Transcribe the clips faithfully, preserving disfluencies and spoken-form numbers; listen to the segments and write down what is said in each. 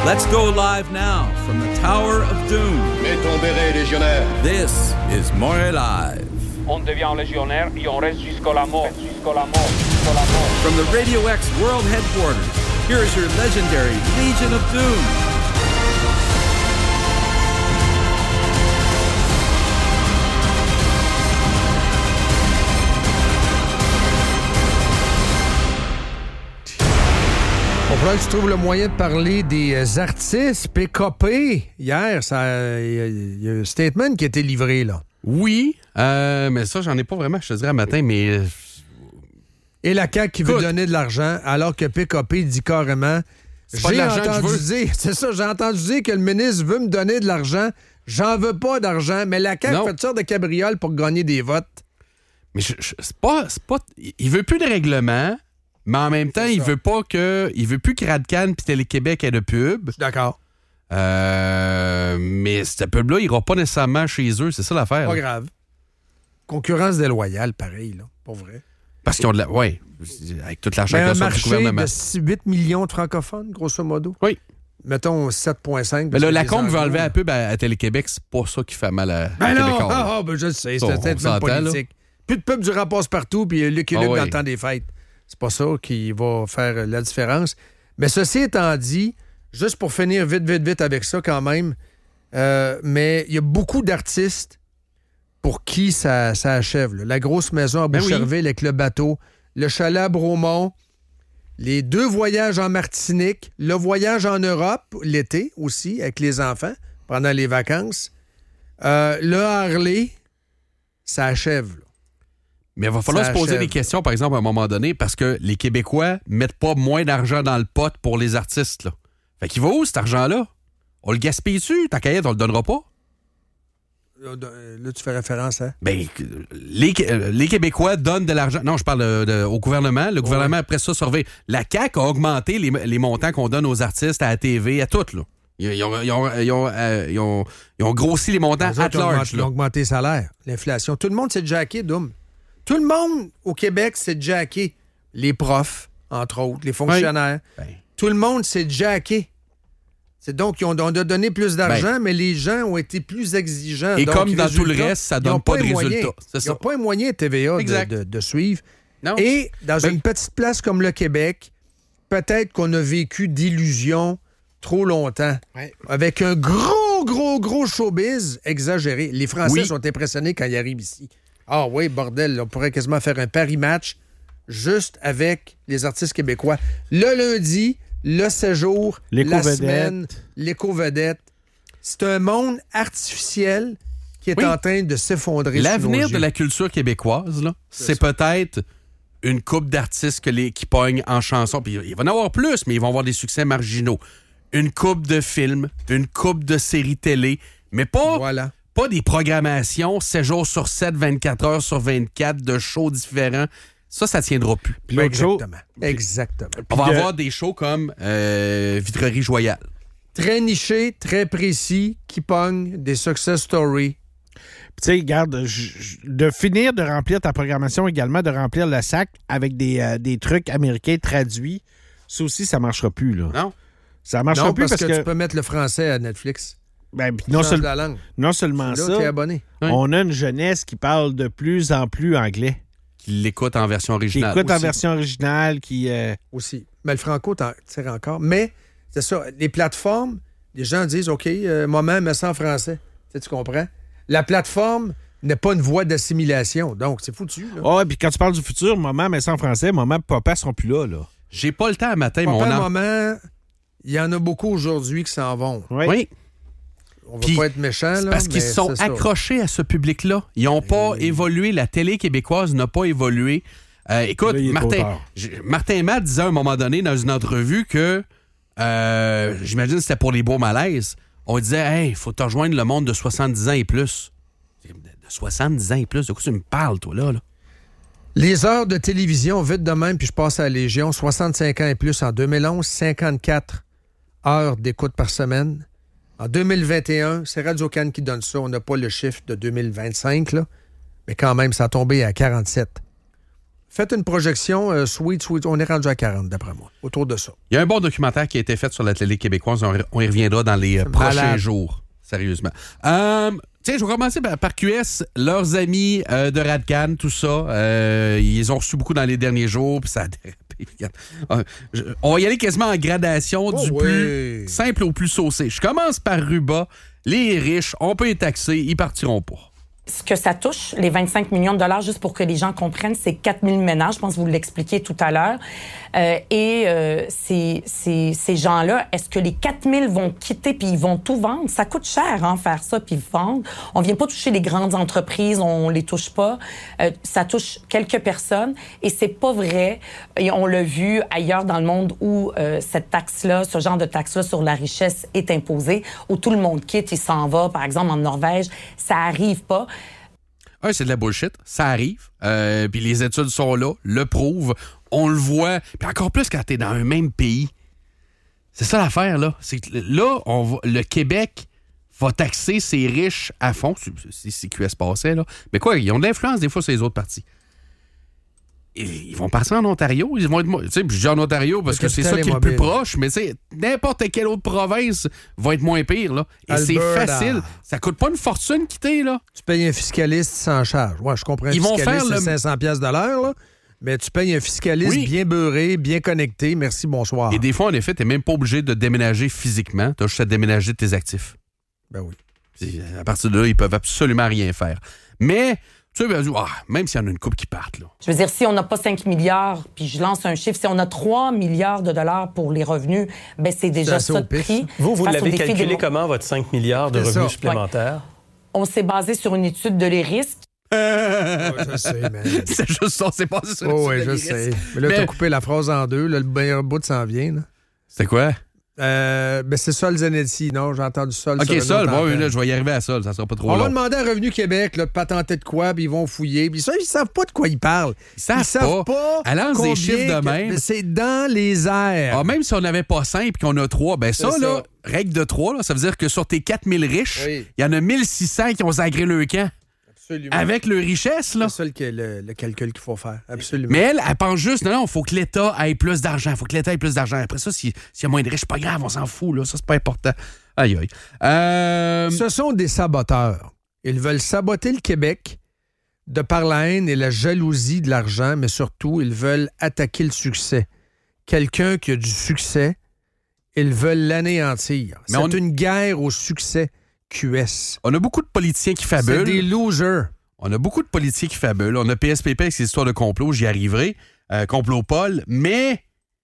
Let's go live now from the Tower of Doom. Mets ton béret, légionnaire. This is Montréal Live. On devient légionnaire et on reste jusqu'à la mort, jusqu'à la mort, jusqu'à la mort. From the Radio X World Headquarters, here is your legendary Legion of Doom. Il va falloir que tu trouves le moyen de parler des artistes. P K P, hier, il y a un statement qui a été livré, là. Oui, euh, mais ça, j'en ai pas vraiment, je te dirais, matin, mais... Et la C A Q qui veut Écoute, donner de l'argent, alors que P K P dit carrément... C'est pas de j'ai l'argent entendu que je veux. dire, c'est ça, j'ai entendu dire que le ministre veut me donner de l'argent. J'en veux pas d'argent, mais la C A Q non. fait toutes sortes de cabrioles pour gagner des votes. Mais je, je, c'est pas... C'est pas il veut plus de règlement... Mais en même temps, il veut pas que. Il veut plus que Radcan puis Télé-Québec ait de pub. Je suis d'accord. Euh, mais cette pub-là, il ira pas nécessairement chez eux. C'est ça l'affaire. Pas là. grave. Concurrence déloyale, pareil, là. Pour vrai. Parce qu'ils ont de la. Oui. Avec toute l'argent Mais qu'il y un a sur le gouvernement. marché de huit millions de francophones, grosso modo. Oui. Mettons sept virgule cinq. Mais là, la Combe veut enlever la pub à, à Télé-Québec. C'est pas ça qui fait mal à, ben à non, Québécois. Ah, ah, ben je le sais. Ça, C'est on peut-être s'entend, même politique. là. Plus de pub du passe partout, puis Luc et Luc Ah dans oui. le temps des fêtes. C'est pas ça qui va faire la différence. Mais ceci étant dit, juste pour finir vite, vite, vite avec ça quand même, euh, mais il y a beaucoup d'artistes pour qui ça, ça achève. Là. La grosse maison à Ben Boucherville oui. avec le bateau, le chalet à Bromont, les deux voyages en Martinique, le voyage en Europe, l'été aussi, avec les enfants, pendant les vacances, euh, le Harley, ça achève. Là. Mais il va falloir Ça se poser achève. des questions, par exemple, à un moment donné, parce que les Québécois mettent pas moins d'argent dans le pot pour les artistes. Là. Fait qu'il va où, cet argent-là? On le gaspille-tu? Ta caillette, on le donnera pas? Là, là, tu fais référence à... Ben, les, les Québécois donnent de l'argent. Non, je parle de, de, au gouvernement. Le gouvernement, après ça, surveille. La C A Q a augmenté les, les montants qu'on donne aux artistes, à la T V, à toutes. Là. Ils, ils, ont, ils, ont, ils, ont, euh, ils, ont, ils ont grossi les montants Les at autres, ils ont large. augmenté- Ils ont augmenté les salaires, l'inflation. Tout le monde s'est jacké, Doom. Tout le monde au Québec s'est jacké. Les profs, entre autres, les fonctionnaires. Ben. Tout le monde s'est jacké. C'est donc, ils ont, on a donné plus d'argent, Ben. mais les gens ont été plus exigeants. Et Donc, comme dans tout le résultat, reste, ça ils donne ont pas de les moyens. résultat. C'est Ils ça. n'ont pas un moyen T V A de, Exact. de- de suivre. Non. Et dans Ben. une petite place comme le Québec, peut-être qu'on a vécu d'illusions trop longtemps. Ouais. Avec un gros, gros, gros showbiz exagéré. Les Français Oui. sont impressionnés quand ils arrivent ici. Ah oui, bordel, là, on pourrait quasiment faire un Paris-match juste avec les artistes québécois. Le lundi, le séjour, la L'éco-vedette. semaine, l'éco-vedette. C'est un monde artificiel qui est Oui. en train de s'effondrer sous nos L'avenir yeux. de la culture québécoise, là, C'est c'est peut-être une couple d'artistes que les, qui pognent en chanson. Puis il va en avoir plus, mais ils vont avoir des succès marginaux. Une couple de films, une couple de séries télé, mais pas, Voilà. pas des programmations sept jours sur sept, vingt-quatre heures sur vingt-quatre, de shows différents. Ça, ça tiendra plus. Puis l'autre jour, Exactement. Exactement. On va de- avoir des shows comme euh, Vitrerie Joyale. Très niché, très précis, qui pogne des success stories. tu sais, regarde, j- j- de finir de remplir ta programmation également, de remplir le sac avec des, euh, des trucs américains traduits, ça aussi, ça marchera plus, là. Non? Ça marchera Non, plus parce, parce, que, que, tu peux mettre le français à Netflix. ben, puis non, Change seul- la langue. non seulement Là, ça, t'es abonné. Oui. on a une jeunesse qui parle de plus en plus anglais, Qui l'écoute en version qui originale. écoute en aussi. version originale, qui... euh, Aussi. Mais le franco t'en tire encore. Mais, c'est ça, les plateformes, les gens disent, OK, euh, maman, met ça en français. Tu sais, tu comprends? La plateforme n'est pas une voie d'assimilation. Donc, c'est foutu. Là. Ah, puis quand tu parles du futur, maman, mais ça en français, maman et papa seront plus là, là. J'ai pas le temps à matin, mais on Papa, en... maman, il y en a beaucoup aujourd'hui qui s'en vont. Oui. Oui. On va Puis, pas être méchants, C'est là. parce qu'ils mais se sont c'est ça. accrochés à ce public-là. Ils n'ont pas évolué. La télé québécoise n'a pas évolué. Euh, écoute, Là, il est trop Martin, tard. j'ai- Martin Matt disait à un moment donné dans une entrevue que, euh, j'imagine que c'était pour les beaux malaises, on disait, hey, il faut te rejoindre le monde de soixante-dix ans et plus. De soixante-dix ans et plus, de quoi tu me parles, toi, là? là? Les heures de télévision, vite de même, puis je passe à la Légion, soixante-cinq ans et plus en deux mille onze, cinquante-quatre heures d'écoute par semaine. En deux mille vingt et un, c'est Radio-Can qui donne ça. On n'a pas le chiffre de deux mille vingt-cinq, là, mais quand même, ça a tombé à quarante-sept Faites une projection, euh, sweet, sweet. On est rendu à quarante, d'après moi, autour de ça. Il y a un bon documentaire qui a été fait sur l'Athlète québécoise. On, on y reviendra dans les C'est prochains malade. jours. Sérieusement. Euh, tiens, je vais commencer par, par Q S. Leurs amis euh, de Radcan, tout ça, euh, ils ont reçu beaucoup dans les derniers jours, puis ça a dérapé. Euh, je- on va y aller quasiment en gradation Oh du oui. plus simple au plus saucé. Je commence par Ruba. Les riches, on peut les taxer, ils partiront pas. Ce que ça touche, les vingt-cinq millions de dollars, juste pour que les gens comprennent, c'est quatre mille ménages. Je pense que vous l'expliquiez tout à l'heure. Euh, et euh, ces, ces, ces gens-là, est-ce que les quatre mille vont quitter puis ils vont tout vendre? Ça coûte cher, hein, faire ça puis vendre. On vient pas toucher les grandes entreprises, on les touche pas. Euh, ça touche quelques personnes et c'est pas vrai. Et on l'a vu ailleurs dans le monde où euh, cette taxe-là, ce genre de taxe-là sur la richesse est imposée, où tout le monde quitte, il s'en va, par exemple en Norvège. Ça arrive pas. Un, c'est de la bullshit. Ça arrive. Euh, puis les études sont là, le prouvent. On le voit. Puis encore plus quand t'es dans un même pays. C'est ça l'affaire, là. C'est que là, on va, le Québec va taxer ses riches à fond. Si, si Q S passait, là. Mais quoi, ils ont de l'influence des fois sur les autres partis. Et ils vont passer en Ontario. Ils vont être. mo- Tu sais, puis je dis en Ontario parce Le que c'est ça capital qui est est le plus mobile. proche. Mais c'est n'importe quelle autre province va être moins pire, là. Et c'est Alberta. facile. Ça coûte pas une fortune quitter, là. Tu payes un fiscaliste sans charge. Ouais, je comprends. Un Ils vont fiscaliste, faire le- c'est cinq cents piastres de l'heure, là. Mais tu payes un fiscaliste Oui. bien beurré, bien connecté. Merci, bonsoir. Et des fois, en effet, t'es même pas obligé de déménager physiquement. T'as juste à déménager tes actifs. Ben oui. Puis, à partir de là, ils peuvent absolument rien faire. Mais, tu sais, ben, ah, même s'il y en a une couple qui partent, là. Je veux dire, si on n'a pas cinq milliards, puis je lance un chiffre, si on a trois milliards de dollars pour les revenus, ben c'est déjà assez ça au de pif. prix. Vous, vous Face au l'avez défi calculé démo- comment, votre cinq milliards de C'est revenus ça. supplémentaires? On s'est basé sur une étude de les risques. Ouais, je sais, man. C'est juste ça, c'est pas ça. Oh, oui, je sais. Mais là, Mais- t'as coupé la phrase en deux. Là, le meilleur bout s'en vient. Là. C'est quoi? Euh, ben, c'est Sol Zanetti. Non, j'ai entendu Sol. OK, sur une Sol, autre bon, antenne. là, je vais y arriver à Sol, ça sera pas trop On va long. demander à Revenu Québec là, de patenter de quoi, puis ils vont fouiller. Puis ça, ils savent pas de quoi ils parlent. Ils savent savent pas. pas. Elle lance des combien chiffres de que- même. mais c'est dans les airs. Ah, même si on n'avait pas cinq et qu'on a trois, ben ça, C'est là, ça. règle de trois, là, ça veut dire que sur tes quatre mille riches, il Oui. y en a mille six cents qui ont zagré le camp. Absolument. Avec leur richesse, là. C'est ça le, le- le calcul qu'il faut faire. Absolument. Mais elle, elle pense juste, non, non, il faut que l'État ait plus d'argent. Il faut que l'État ait plus d'argent. Après ça, si- s'il y a moins de riches, c'est pas grave, on s'en fout, là. Ça, c'est pas important. Aïe, aïe. Euh, Ce sont des saboteurs. Ils veulent saboter le Québec de par la haine et la jalousie de l'argent, mais surtout, ils veulent attaquer le succès. Quelqu'un qui a du succès, ils veulent l'anéantir. Mais C'est on- une guerre au succès, Q S. on a beaucoup de politiciens qui C'est fabulent. des losers. On a beaucoup de politiciens qui fabulent. On a P S P P avec ses histoires de complot, j'y arriverai. Euh, complot Paul. Mais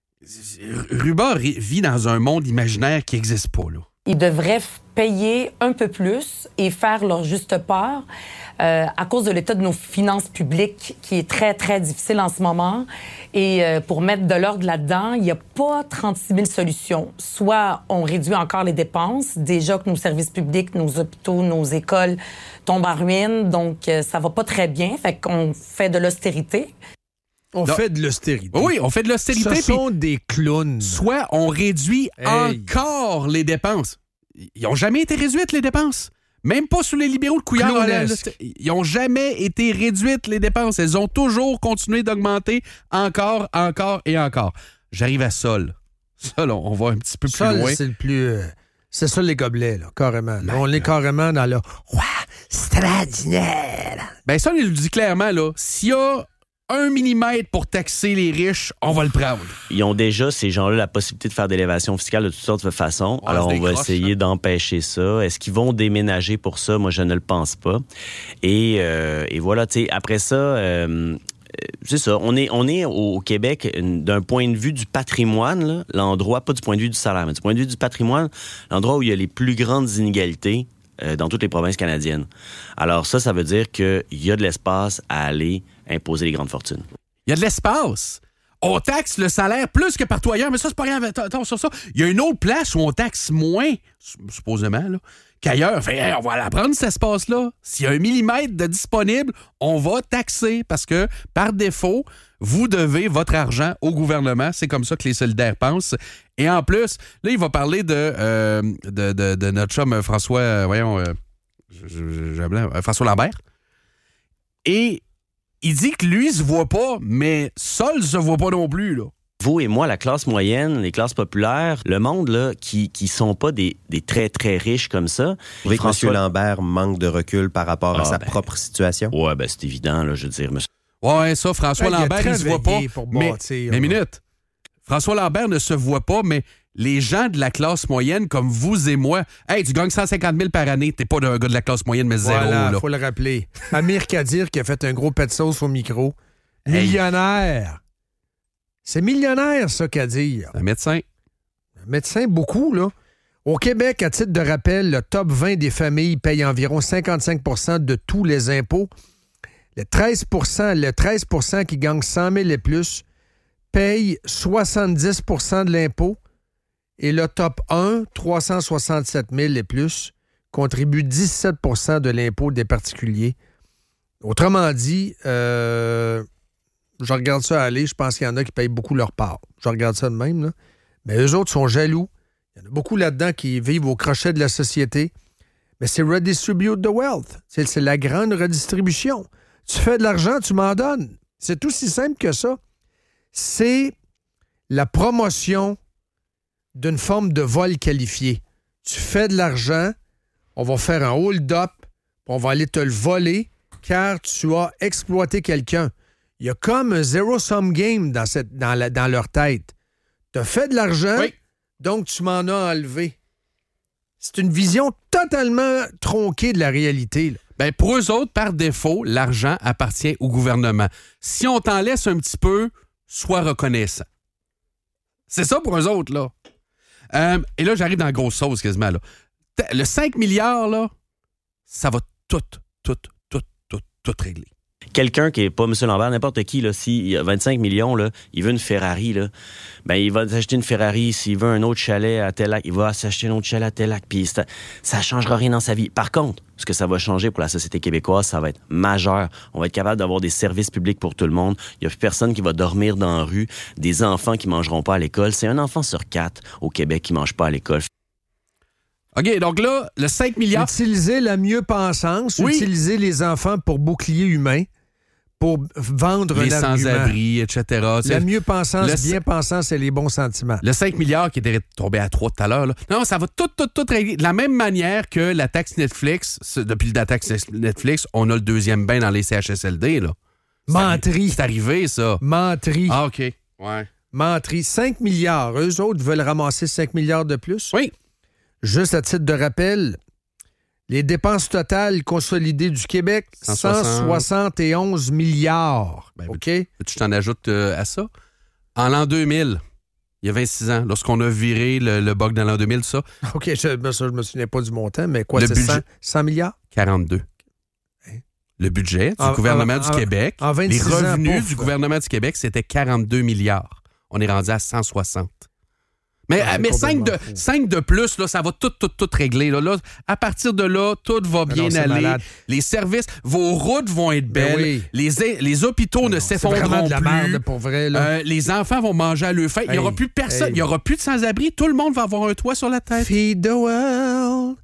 Ruba ri- vit dans un monde imaginaire qui n'existe pas, là. Ils devraient f- payer un peu plus et faire leur juste part euh, à cause de l'état de nos finances publiques qui est très, très difficile en ce moment. Et euh, pour mettre de l'ordre là-dedans, il n'y a pas trente-six mille solutions. Soit on réduit encore les dépenses, déjà que nos services publics, nos hôpitaux, nos écoles tombent en ruine, donc euh, ça va pas très bien. Fait qu'on fait de l'austérité. On Non. fait de l'austérité. Oui, on fait de l'austérité. Ce puis sont des clowns. soit on réduit Hey. encore les dépenses. Ils n'ont jamais été réduites, les dépenses. Même pas sous les libéraux de Couillard. Clownesque. Ils n'ont jamais été réduites, les dépenses. Elles ont toujours continué d'augmenter encore, encore et encore. J'arrive à Sol. Sol, on va un petit peu plus Ça, loin. c'est le plus... euh, c'est ça les gobelets, là, carrément. là. On est carrément dans le... Ouah, extraordinaire. Ben Sol, il le dit clairement, là. S'il y a un millimètre pour taxer les riches, on va le prendre. Ils ont déjà, ces gens-là, la possibilité de faire des élévations fiscales de toutes sortes de façons. Ouais, Alors, c'est on va des croches, essayer hein. d'empêcher ça. Est-ce qu'ils vont déménager pour ça? Moi, je ne le pense pas. Et, euh, et voilà, tu sais, après ça... euh, c'est ça. On est, on est au Québec, une- d'un point de vue du patrimoine, là, l'endroit, pas du point de vue du salaire, mais du point de vue du patrimoine, l'endroit où il y a les plus grandes inégalités euh, dans toutes les provinces canadiennes. Alors ça, ça veut dire qu'il y a de l'espace à aller imposer les grandes fortunes. Il y a de l'espace. On taxe le salaire plus que partout ailleurs, mais ça, c'est pas grave. Attends sur ça. Il y a une autre place où on taxe moins, supposément, là, qu'ailleurs. Fait, hey, on va la prendre, cet espace-là. S'il y a un millimètre de disponible, on va taxer parce que, par défaut, vous devez votre argent au gouvernement. C'est comme ça que les solidaires pensent. Et en plus, là, il va parler de, euh, de, de, de notre chum François, euh, voyons, euh, je- je- j'ai un blanc, euh, François Lambert. Et il dit que lui se voit pas, mais Sol se voit pas non plus, là. Vous et moi, la classe moyenne, les classes populaires, le monde là, qui qui sont pas des, des très, très riches comme ça. Vous trouvez François... que M. Lambert manque de recul par rapport ah, à sa ben, propre situation? Ouais, ben c'est évident, là, je veux dire. Monsieur... Ouais, ça, François Ben, Lambert, il, il se voit pas. pour mais, bâtir, mais là. minute. François Lambert ne se voit pas, mais les gens de la classe moyenne, comme vous et moi, hey, tu gagnes cent cinquante mille par année, t'es pas un gars de la classe moyenne, mais zéro, Voilà, là. faut le rappeler. Amir Kadir qui a fait un gros pet de sauce au micro. Millionnaire. C'est millionnaire, ça, Kadir. Un médecin. Un médecin, beaucoup, là. Au Québec, à titre de rappel, le top vingt des familles paye environ cinquante-cinq pour cent de tous les impôts. Le treize pour cent, le treize pour cent qui gagne cent mille et plus paye soixante-dix pour cent de l'impôt. Et le top un, trois cent soixante-sept mille et plus, contribue dix-sept pour cent de l'impôt des particuliers. Autrement dit, euh, je regarde ça aller, je pense qu'il y en a qui payent beaucoup leur part. Je regarde ça de même, là. Mais eux autres sont jaloux. Il y en a beaucoup là-dedans qui vivent au crochet de la société. Mais c'est redistribute the wealth. C'est, c'est la grande redistribution. Tu fais de l'argent, tu m'en donnes. C'est aussi simple que ça. C'est la promotion d'une forme de vol qualifié. Tu fais de l'argent, on va faire un hold-up, on va aller te le voler car tu as exploité quelqu'un. Il y a comme un zero-sum game dans, cette, dans, la, dans leur tête. Tu as fait de l'argent, oui. donc tu m'en as enlevé. C'est une vision totalement tronquée de la réalité, là. Ben pour eux autres, par défaut, l'argent appartient au gouvernement. Si on t'en laisse un petit peu, sois reconnaissant. C'est ça pour eux autres, là. Euh, et là, j'arrive dans la grosse sauce quasiment, là. Le cinq milliards, là, ça va tout, tout, tout, tout, tout régler. Quelqu'un qui est pas M. Lambert, n'importe qui, là, s'il a vingt-cinq millions, là, il veut une Ferrari, là, ben, il va s'acheter une Ferrari. S'il veut un autre chalet à tel lac, il va s'acheter un autre chalet à tel lac. Puis ça, ça changera rien dans sa vie. Par contre, ce que ça va changer pour la société québécoise, ça va être majeur. On va être capable d'avoir des services publics pour tout le monde. Il y a plus personne qui va dormir dans la rue. Des enfants qui mangeront pas à l'école. C'est un enfant sur quatre au Québec qui mange pas à l'école. OK, donc là, le cinq milliards... Utiliser la mieux-pensance, oui. Utiliser les enfants pour bouclier humain, pour vendre les l'argument. sans-abri, et cetera. La mieux-pensance, le... bien-pensance, c'est les bons sentiments. Le cinq milliards qui était tombé à trois tout à l'heure, là. Non, ça va tout, tout, tout régler. De la même manière que la taxe Netflix, depuis la taxe Netflix, on a le deuxième bain dans les C H S L D, là. Menterie. C'est arrivé, ça. Menterie. Ah, OK. Ouais. Menterie. cinq milliards. Eux autres veulent ramasser cinq milliards de plus. Oui. Juste à titre de rappel, les dépenses totales consolidées du Québec, cent soixante cent soixante et onze milliards. Ben, OK? Tu t'en ajoutes euh, à ça? En l'an deux mille, il y a vingt-six ans, lorsqu'on a viré le, le bug dans l'an deux mille, ça. OK, je, ça, je me souviens pas du montant, mais quoi, Le c'est budget- cent, cent milliards? quarante-deux. Hein? Le budget du En- gouvernement en- du en- Québec, en les vingt-six ans, revenus pouf. du gouvernement du Québec, c'était quarante-deux milliards. On est rendu à cent soixante. Mais, Ah, c'est mais cinq, de, complètement fou. cinq de plus, là, ça va tout, tout, tout régler. Là. Là, à partir de là, tout va bien non, c'est aller. malade. Les services, vos routes vont être Ben belles. oui. Les, les hôpitaux ne C'est vraiment s'effondreront de la plus. merde, pour vrai, là. Euh, les enfants vont manger à leur faim. Il n'y aura Hey, plus personne. hey. Il n'y aura plus de sans-abri. Tout le monde va avoir un toit sur la tête. Feed the world.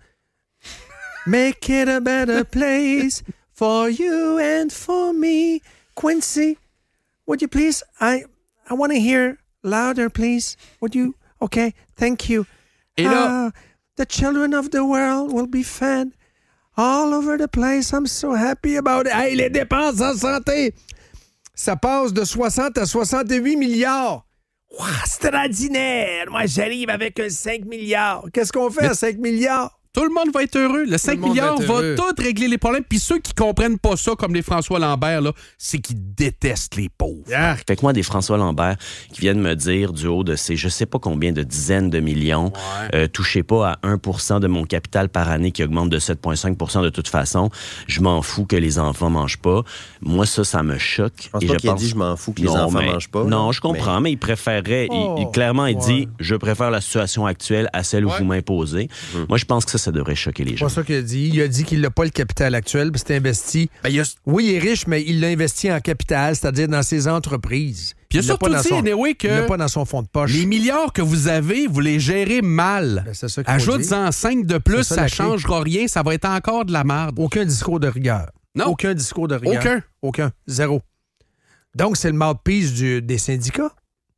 Make it a better place for you and for me. Quincy, would you please? I I want to hear louder, please. Would you? Okay, thank you. Et là- Ah, the children of the world will be fed all over the place. I'm so happy about it. Hey, les dépenses en santé, ça passe de soixante à soixante-huit milliards. Wow, extraordinaire! Moi, j'arrive avec un cinq milliards. Qu'est-ce qu'on fait Mais- à cinq milliards? Tout le monde va être heureux. Le cinq monde va milliards être va heureux. tout régler les problèmes. Puis ceux qui comprennent pas ça, comme les François Lambert, là, c'est qu'ils détestent les pauvres. Fait que moi, des François Lambert qui viennent me dire du haut de ces je sais pas combien de dizaines de millions, euh, touchez pas à un pour cent de mon capital par année qui augmente de sept virgule cinq pour cent de toute façon. Je m'en fous que les enfants mangent pas. Moi, ça, ça me choque. Je pense Et pas je qu'il a pense- dit je m'en fous que les Non, enfants mais- mangent pas. Non, là. je comprends, mais, il préférerait, il- il, Oh, clairement, il ouais. dit je préfère la situation actuelle à celle où Ouais. vous m'imposez. Moi, je pense que ça, ça devrait choquer les C'est gens. pas ça qu'il a dit. Il a dit qu'il n'a pas le capital actuel, puis c'est investi. Ben, il y a... Oui, il est riche, mais il l'a investi en capital, c'est-à-dire dans ses entreprises. Puis il y a l'a surtout pas dans dit, son- anyway, il l'a que pas dans son fond de poche. les milliards que vous avez, vous les gérez mal. Ben, c'est ça qu'il faut dire. Ajoute-en cinq de plus, C'est ça, ça la ne clé. changera rien, ça va être encore de la merde. Aucun discours de rigueur. Non. Aucun discours de rigueur. Aucun. Aucun. Zéro. Donc, c'est le mouthpiece du, des syndicats.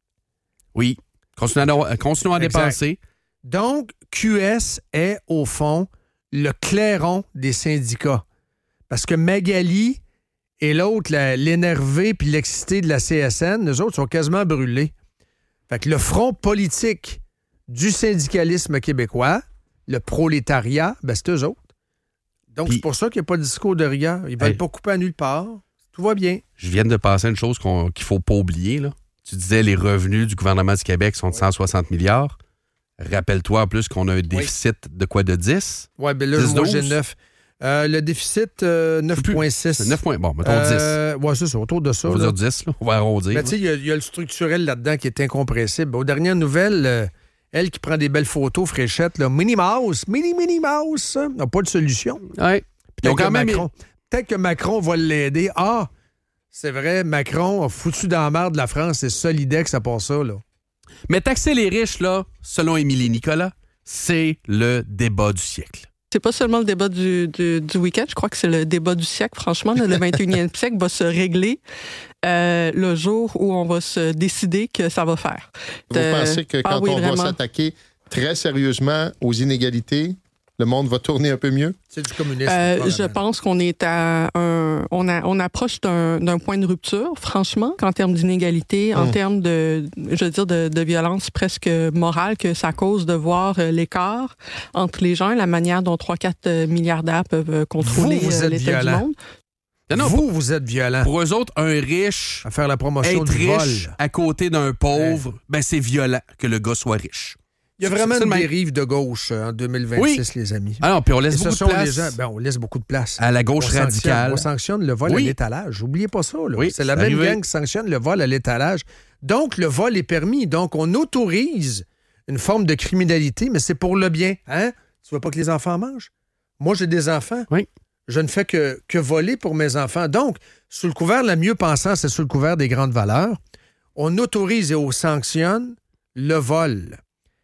Oui. Continuons à, continuons à dépenser. Donc, Q S est, au fond, le clairon des syndicats. Parce que Magali et l'autre, la, l'énervé puis l'excité de la C S N, eux autres sont quasiment brûlés. Fait que le front politique du syndicalisme québécois, le prolétariat, ben c'est eux autres. Donc, Puis, c'est pour ça qu'il n'y a pas de discours de rigueur. Ils ne veulent hey, pas couper à nulle part. Tout va bien. Je viens de passer une chose qu'on, qu'il ne faut pas oublier. Là. Tu disais les revenus du gouvernement du Québec sont de cent soixante milliards. Rappelle-toi en plus qu'on a un déficit oui. de quoi, de dix? Oui, bien là, dix, moi, j'ai neuf. Euh, le déficit, euh, neuf virgule six. neuf points. Bon, mettons euh, dix. Oui, c'est ça, autour de ça. On va dire dix, là. On va arrondir. Mais tu sais, il y, y a le structurel là-dedans qui est incompressible. Aux dernières nouvelles, euh, elle qui prend des belles photos fraîchettes, là, Minnie Mouse, Minnie Minnie Mouse, n'a pas de solution. Oui. Peut-être, que Macron, peut-être que Macron va l'aider. Ah, c'est vrai, Macron a foutu dans la merde la France, c'est Solidex à part ça, là. Mais taxer les riches, là, selon Émilie Nicolas, c'est le débat du siècle. C'est pas seulement le débat du, du, du week-end, je crois que c'est le débat du siècle. Franchement, le vingt et unième siècle va se régler euh, le jour où on va se décider que ça va faire. Vous de... pensez que quand ah, oui, on vraiment. va s'attaquer très sérieusement aux inégalités, le monde va tourner un peu mieux? C'est du communisme. Euh, je pense qu'on est à un, on, a, on approche d'un, d'un point de rupture, franchement, en termes d'inégalité, mmh. en termes de, je veux dire, de, de violence presque morale que ça cause de voir l'écart entre les gens et la manière dont trois à quatre milliardaires peuvent contrôler vous, vous l'état violent. du monde. Non, non, vous, pour, vous êtes violent. Pour eux autres, un riche, à faire la promotion être du riche vol. à côté d'un pauvre, ouais. ben c'est violent que le gars soit riche. Il y a vraiment une dérive de gauche en deux mille vingt-six, oui. les amis. Ah non, puis on laisse beaucoup de place. Gens, ben on laisse beaucoup de place. À la gauche on radicale. Sanctionne, on sanctionne le vol oui. à l'étalage. N'oubliez pas ça. Là. Oui, c'est la même arrivé. gang qui sanctionne le vol à l'étalage. Donc, le vol est permis. Donc, on autorise une forme de criminalité, mais c'est pour le bien. Hein? Tu veux pas que les enfants mangent? Moi, j'ai des enfants. Oui. Je ne fais que, que voler pour mes enfants. Donc, sous le couvert, la mieux pensant, c'est sous le couvert des grandes valeurs, on autorise et on sanctionne le vol.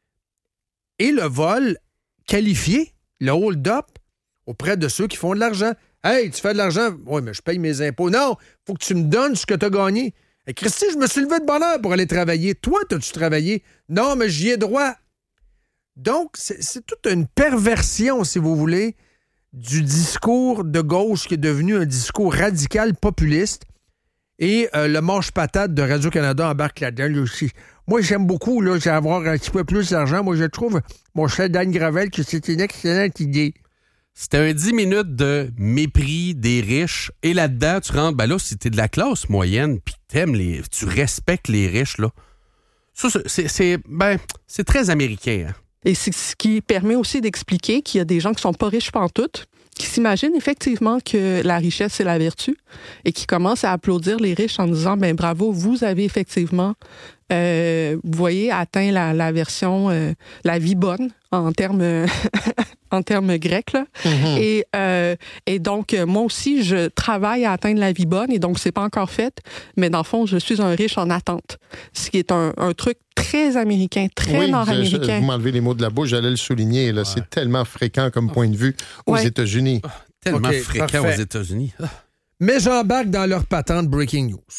Et le vol qualifié, le hold-up, auprès de ceux qui font de l'argent. Hey, tu fais de l'argent? Oui, mais je paye mes impôts. Non, faut que tu me donnes ce que tu as gagné. Hey, Christy, je me suis levé de bonne heure pour aller travailler. Toi, t'as-tu travaillé? Non, mais j'y ai droit. Donc, c'est, c'est toute une perversion, si vous voulez, du discours de gauche qui est devenu un discours radical populiste. Et euh, le manche-patate de Radio-Canada embarque là-dedans aussi. Moi, j'aime beaucoup, là, j'ai avoir un petit peu plus d'argent. Moi, je trouve, mon cher Dan Gravel, que c'est une excellente idée. C'était un dix minutes de mépris des riches. Et là-dedans, tu rentres, ben là, si t'es de la classe moyenne, puis t'aimes les, tu respectes les riches, là. Ça, c'est, c'est, ben, c'est très américain, hein. Et c'est ce qui permet aussi d'expliquer qu'il y a des gens qui sont pas riches pantoute, qui s'imaginent effectivement que la richesse, c'est la vertu, et qui commencent à applaudir les riches en disant, ben bravo, vous avez effectivement, euh, vous voyez, atteint la, la version, euh, la vie bonne, en termes en termes grecs, là. Mm-hmm. Et, euh, et donc, moi aussi, je travaille à atteindre la vie bonne, et donc, c'est pas encore fait, mais dans le fond, je suis un riche en attente. Ce qui est un, un truc très américain, très oui, nord-américain. Je, je, vous m'enlevez les mots de la bouche, j'allais le souligner. Là, ouais. C'est tellement fréquent comme point de vue aux ouais. États-Unis. Oh, tellement okay, fréquent parfait. aux États-Unis. Ah. Mais j'embarque dans leur patente Breaking News.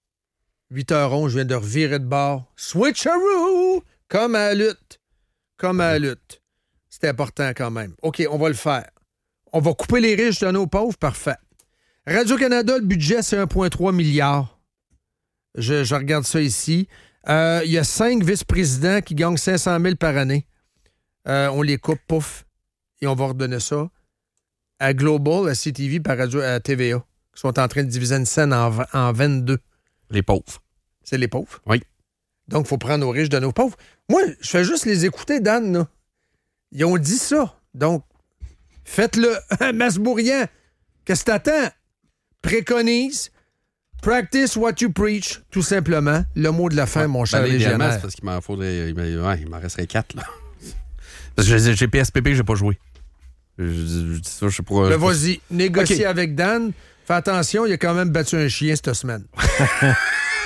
huit heures onze, je viens de revirer de bord. Switcheroo! Comme à la lutte. Comme à la lutte. C'est important quand même. OK, on va le faire. On va couper les riches de nos pauvres. Parfait. Radio-Canada, le budget, c'est un virgule trois milliard. Je, je regarde ça ici. Il euh, y a cinq vice-présidents qui gagnent cinq cent mille par année. Euh, on les coupe, pouf, et on va redonner ça à Global, à C T V, par radio, à T V A, qui sont en train de diviser une scène en, en vingt-deux. Les pauvres. C'est les pauvres? Oui. Donc, il faut prendre aux riches de nos pauvres. Moi, je fais juste les écouter, Dan, là. Ils ont dit ça. Donc, faites-le. Masbourian, qu'est-ce que t'attends? Préconise. Practice what you preach, tout simplement. Le mot de la fin, ouais, mon cher ben, légionnaire. C'est parce qu'il m'en faudrait... Il m'en, ouais, il m'en resterait quatre, là. Parce que j'ai P S P P, j'ai pas joué. Je, je, je dis ça, je sais pas... Ben, vas-y, négocie okay. avec Dan. Fais attention, il a quand même battu un chien cette semaine.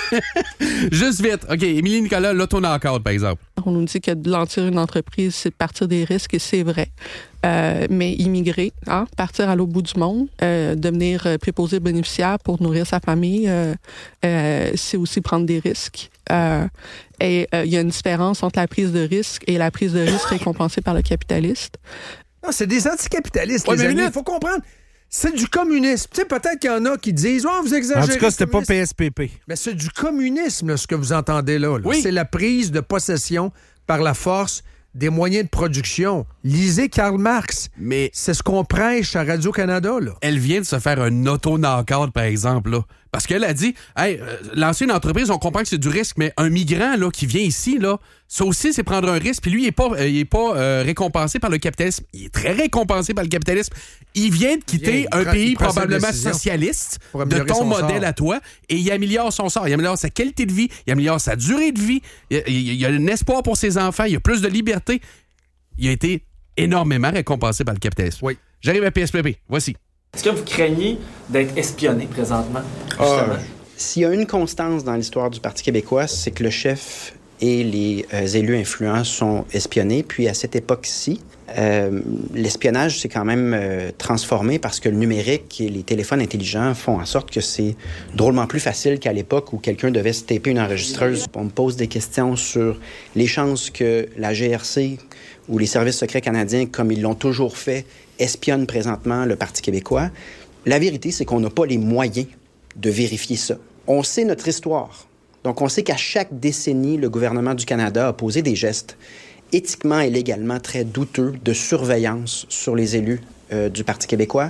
Juste vite. OK, Émilie Nicolas, l'auto-knock-out, par exemple. On nous dit que de lancer une entreprise, c'est de partir des risques, et c'est vrai. Euh, mais immigrer, hein, partir à l'autre bout du monde, euh, devenir préposé bénéficiaire pour nourrir sa famille, euh, euh, c'est aussi prendre des risques. Euh, et il euh, y a une différence entre la prise de risque et la prise de risque récompensée par le capitaliste. Non, c'est des anticapitalistes, Ouais, les amis. minute. Il faut comprendre. C'est du communisme. Tu sais, peut-être qu'il y en a qui disent « Oh, vous exagérez. » En tout cas, c'était pas P S P P. Mais c'est du communisme, là, ce que vous entendez là. là. Oui. C'est la prise de possession par la force des moyens de production. Lisez Karl Marx. Mais C'est ce qu'on prêche à Radio-Canada, là. elle vient de se faire un auto-knock-out, par exemple, là. Parce qu'elle a dit, hey, euh, lancer une entreprise, on comprend que c'est du risque, mais un migrant là, qui vient ici, là, ça aussi, c'est prendre un risque. Puis lui, il n'est pas, euh, il est pas euh, récompensé par le capitalisme. Il est très récompensé par le capitalisme. Il vient de quitter Bien, il un prend- pays il prend sa probablement décision socialiste pour de améliorer ton son modèle sort. à toi et il améliore son sort. Il améliore sa qualité de vie, il améliore sa durée de vie. Il, il- il y a un espoir pour ses enfants, il y a plus de liberté. Il a été énormément récompensé par le capitalisme. Oui. J'arrive à P S P P. Voici. Est-ce que vous craignez d'être espionné présentement? Justement? Ah, s'il y a une constance dans l'histoire du Parti québécois, c'est que le chef et les euh, élus influents sont espionnés. Puis à cette époque-ci, euh, l'espionnage s'est quand même euh, transformé parce que le numérique et les téléphones intelligents font en sorte que c'est drôlement plus facile qu'à l'époque où quelqu'un devait se taper une enregistreuse. On me pose des questions sur les chances que la G R C ou les services secrets canadiens, comme ils l'ont toujours fait, espionnent présentement le Parti québécois. La vérité, c'est qu'on n'a pas les moyens de vérifier ça. On sait notre histoire. Donc, on sait qu'à chaque décennie, le gouvernement du Canada a posé des gestes éthiquement et légalement très douteux de surveillance sur les élus euh, du Parti québécois.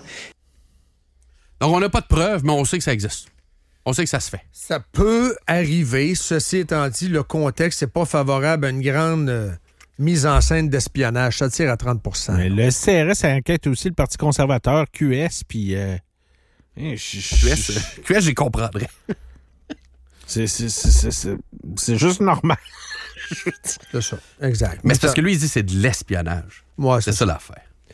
Donc, on n'a pas de preuves, mais on sait que ça existe. On sait que ça se fait. Ça peut arriver. Ceci étant dit, le contexte n'est pas favorable à une grande euh, mise en scène d'espionnage. Ça tire à trente pour cent. Mais le C R S inquiète aussi le Parti conservateur, Q S, puis... Euh, Q S, Q S, j'y comprendrais. C'est, c'est, c'est, c'est, c'est juste normal. C'est ça, exact. Mais c'est parce que lui, il dit que c'est de l'espionnage. Ouais, c'est ça l'affaire.